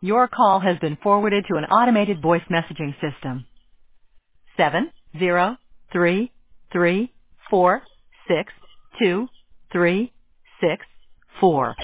Your call has been forwarded to an automated voice messaging system. 70334623664.